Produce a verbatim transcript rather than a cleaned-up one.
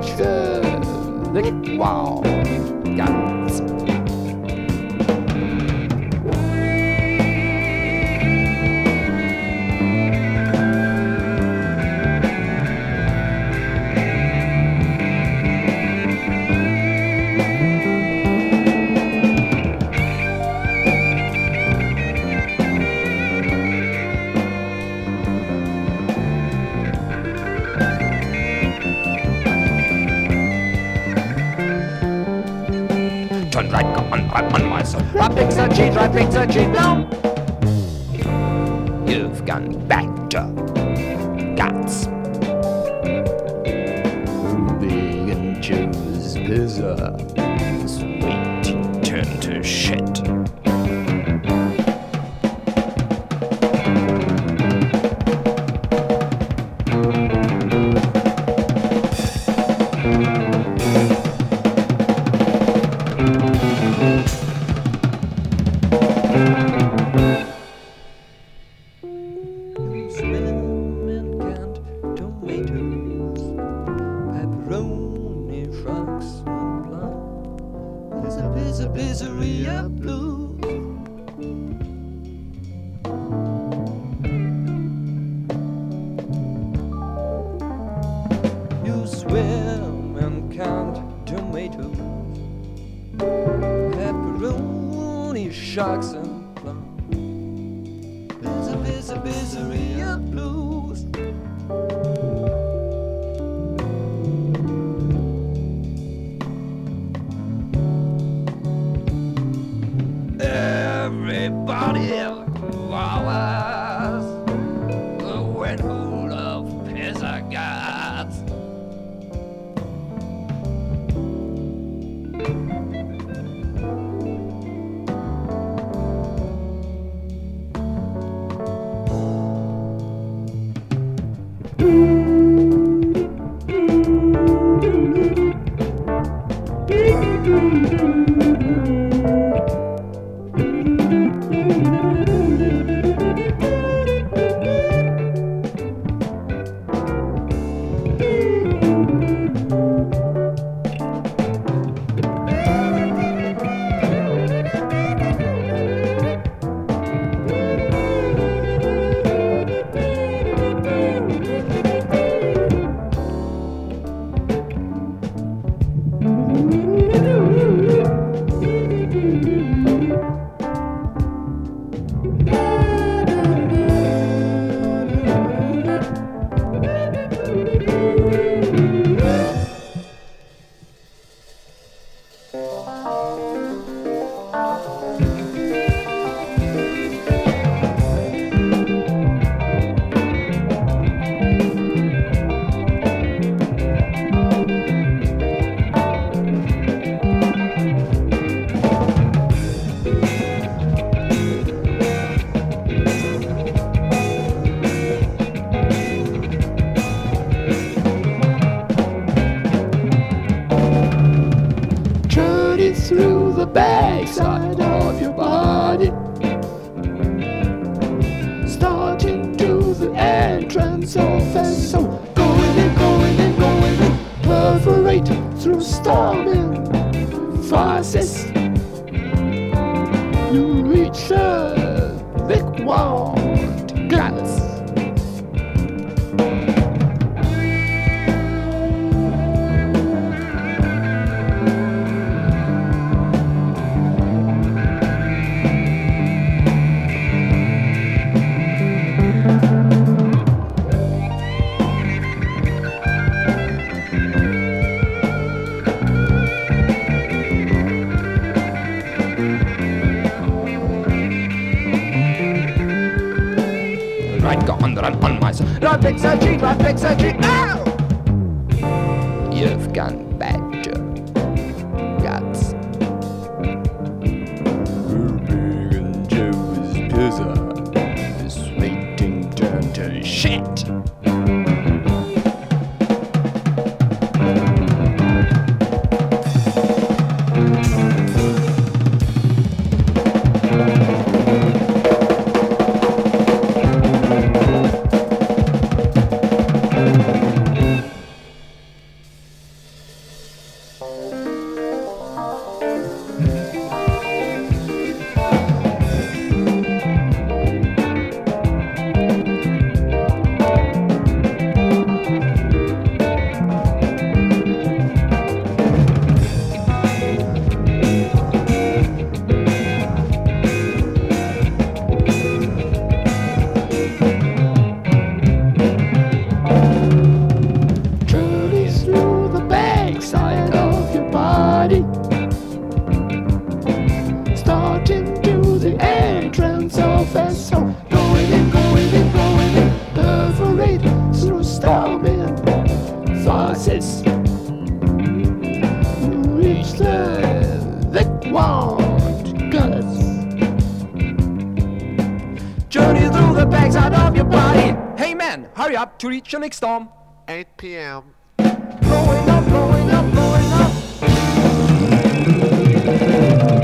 reach the lick wall. Guts. Turn right on, right on myself. Right pizza cheese, right pizza cheese, no. You've gone back to guts. Ruby and Joe's pizza. Sweet turn to shit. Sharks and plum. There's a busy, misery of blues. Everybody was went full of pizza guts. Through the backside of your body, starting to the entrance of a soul, going in, going in, going in, perforate through storming faucets. You reach the liquid guts. Right, go on, run on myself. Right, pizza cheese, right, pizza cheese. Ow! You've gone back to guts. Ruby and Joe's pizza is waiting turn to shit. Truly through the backside of your body, starting to the entrance of a soul, going in, going in, going in, perforate through storming forces, reach the liquid guts. Journey through the backside of your body. Hey man, hurry up to reach your next storm. eight p.m. Blowing up, blowing up, blowing up.